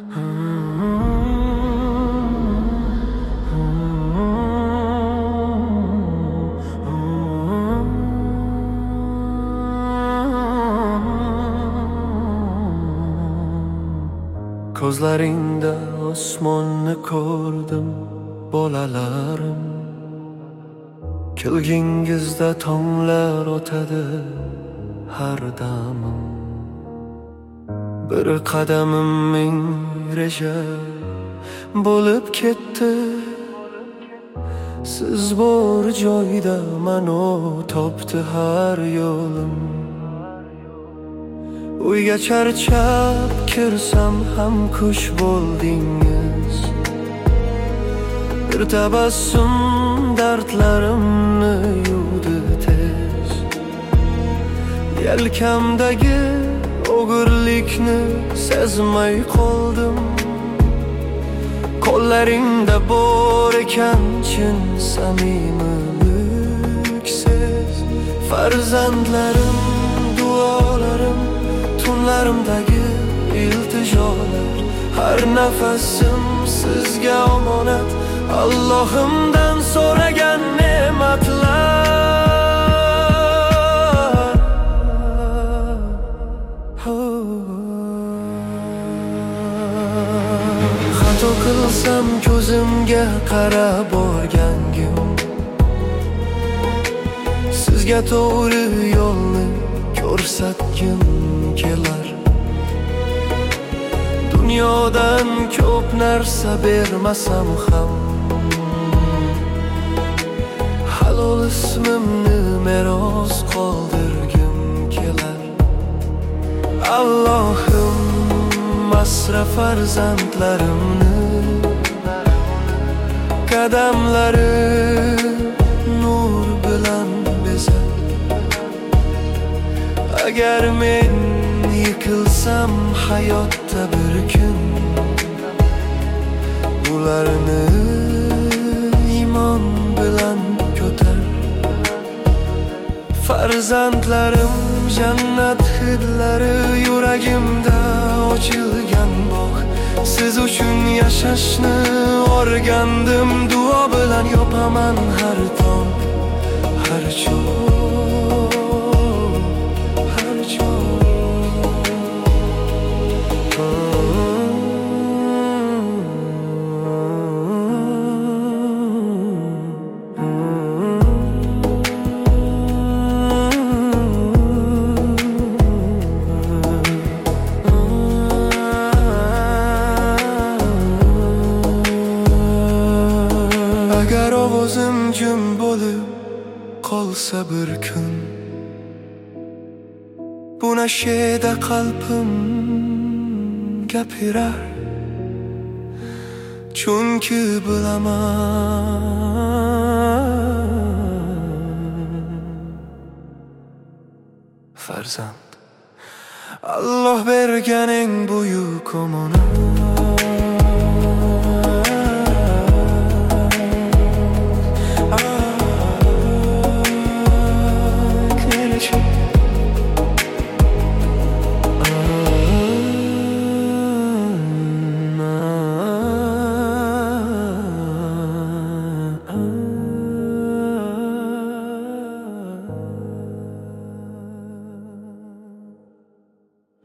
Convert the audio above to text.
Ko'zlaringda osmonni ko'rdim bolalarim. Kelgingizda tonglar o'tadi har damim. Bir qadamim ming reja bo'lib ketdi. Siz bor joyda mano topdi har yo'lim. Uyga charchab kirsam ham xush bo'ldingiz. Bir tabassum dardlarimni yuvdi tez. Yelkamdagi o'g'irlikni sezmay qoldim. Qo'llaringda bor ekan chin samimiyliksiz. Farzandlarim, duolarim, tunlarimdagi iltijolar, har nafasim sizga omonat. Allohimdan so'ragan ne'matlar. Xato qilsam ko'zimga qarab o'rgangim. Sizga to'g'ri yo'lni ko'rsatgim kelar. Dunyodan ko'p narsa bermasam ham halol ismimni meros qoldirgim kelar. Allohim asra farzandlarimni, qadamlari nur bilan bezat. Agar men yıkılsam hayotda bir kun, ularni iymon bilan ko'tar. Farzandlarim jannat hidlari, yuragimda ochilgan bog'. Siz uchun yashashni o'rgandim. Duo bilan yopaman har tong, har cho'g', har cho'g'. Agar ovozim jim bo'lib qolsa bir kun, bu nashida qalbim gapirar. Chunki bilaman, farzand Alloh bergan eng buyuk omonat.